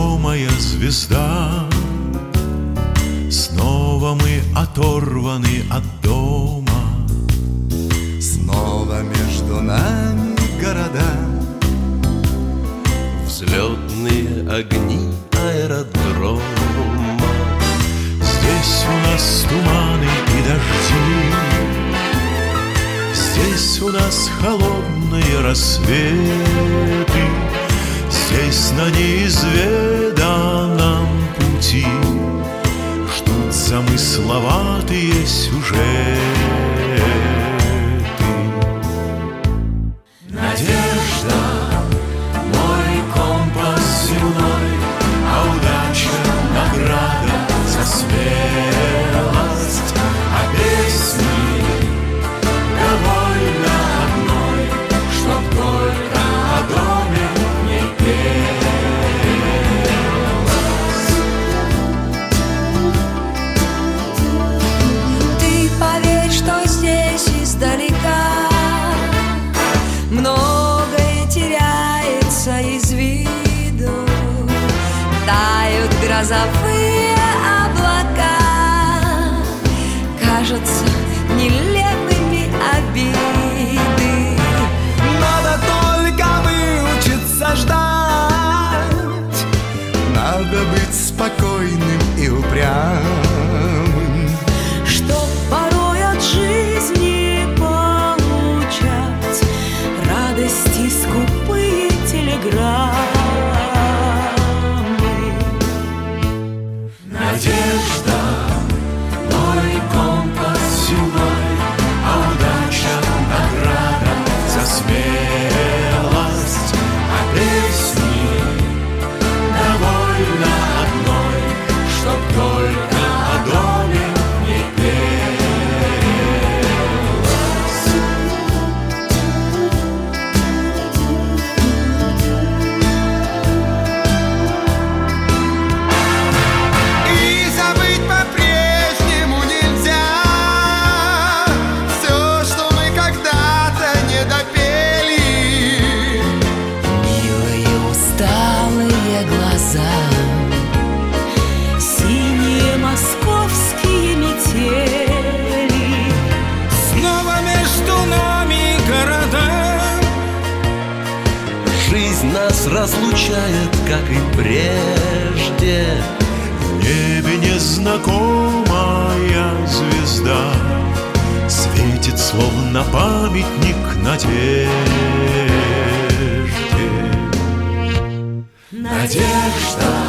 невесомая звезда. Снова мы оторваны от дома. Снова между нами города. Взлетные огни аэродрома. Здесь у нас туманы и дожди. Здесь у нас холодные рассветы. Здесь на неизведанном пути ждут замысловатые сюжеты. Надежда, мой компас земной, а удача — награда за смелость. А песни довольно одной, чтоб только о доме не пелось. Ты поверь, что здесь издалека многое теряется из виду. Тают грозовые облака, кажутся нелепыми обиды. Надо только выучиться ждать. Надо быть спокойным и упрямым, Чтоб порой от жизни получать радости скупые телеграммы. Надежда, мой компас земной, а удача — награда за смелость. А песни довольно одной, чтоб только о доме не пелось. и забыть по-прежнему нельзя все, что мы когда-то не допели. Милые усталые глаза, синие московские метели. Снова между нами города. Жизнь нас разлучает, как и прежде. В небе незнакомая звезда светит, словно памятник надежде. Надежда,